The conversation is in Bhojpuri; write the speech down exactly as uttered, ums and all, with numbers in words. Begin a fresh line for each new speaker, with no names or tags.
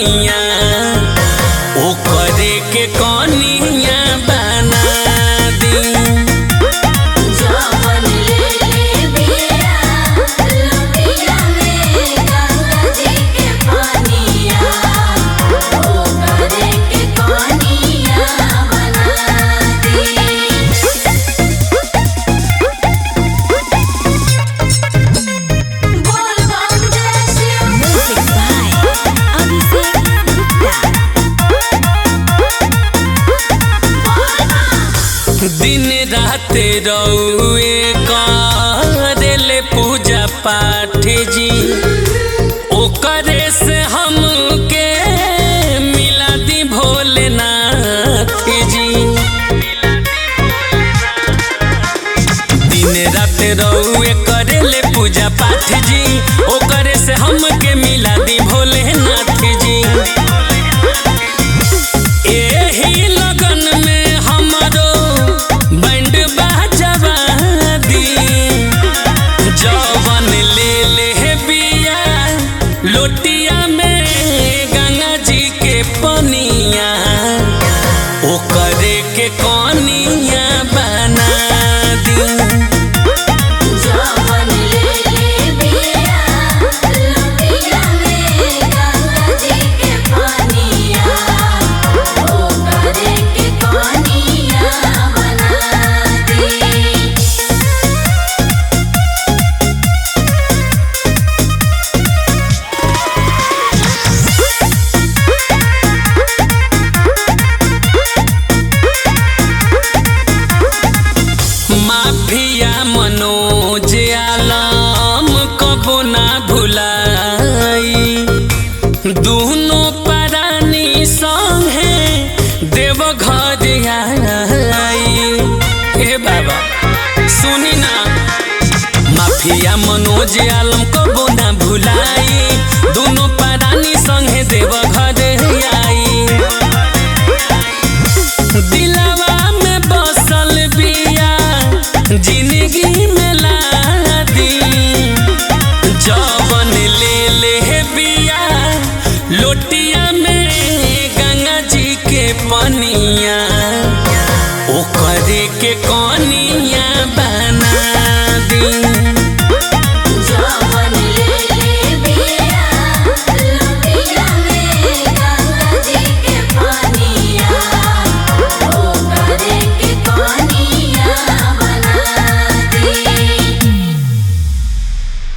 पनिया ओकरे के कनिया बना दी।
जवन ले ले बिया लटिया में गंगा जी के पनिया ओकरे के कनिया बना दी। बोल बम जय शिव। Music by Abhishek Gupta.
दिन रात रउए करेले पूजा पाठ जी ओकरे से हमके मिला दी भोलेनाथ जी। दिन रात रउए करेले पूजा पाठ जी ओकरे से हमके मिला दी भोलेनाथ जी। एही लगन में हमरो बैंड बाजवा दी। जवन ले ले बिया लोटिया में गंगा जी के पनिया ओकरे के कनिया बना दी।
जवन ले ले बिया लटिया में गंगा जी के पनिया ओकरे के कनिया बना दी।
माफिया मनोज आलम कबो ना भुलाई। दोनों परानी संगे देव घर आई। हे बाबा सुनी ना माफिया मनोज आलम